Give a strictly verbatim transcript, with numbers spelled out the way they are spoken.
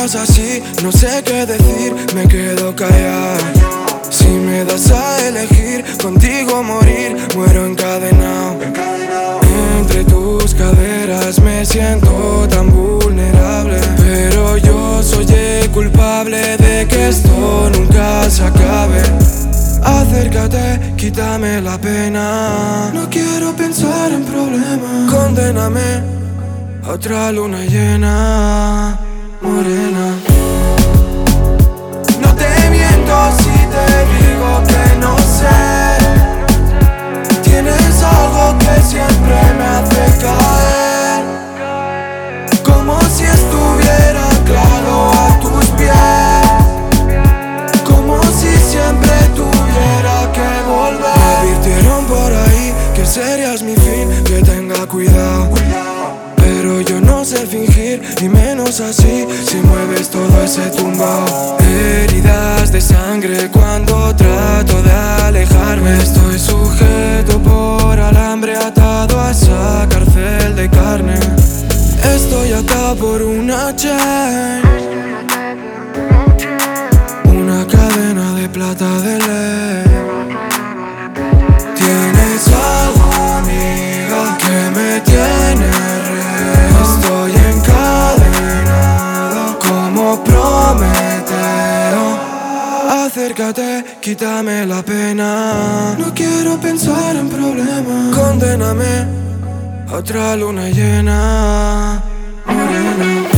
menos así, no sé qué decir, me quedo callado. Si me das a elegir, contigo morir, muero encadenado. Entre tus caderas me siento tan vulnerable, pero yo soy el culpable de que esto nunca se acabe. Acércate, quítame la pena, no quiero pensar en problemas. Condéname a otra luna llena, morena. No te miento si te digo que no sé. Tienes algo que siempre me hace caer, como si estuviera anclado a tus pies, como si siempre tuviera que volver. Me advirtieron por ahí que serías mi fin, que tenga cuidado, pero yo no sé fingir, y menos así, si mueves todo ese tumbao. Heridas de sangre cuando trato de alejarme. Estoy sujeto por alambre, atado a esa cárcel de carne. Estoy atado por una chain, una cadena de plata de ley. Tienes algo, amiga, que me tiene re. Estoy encadenado como Prometeo. Acércate, quítame la pena, no quiero pensar en problemas. Condéname a otra luna llena, morena.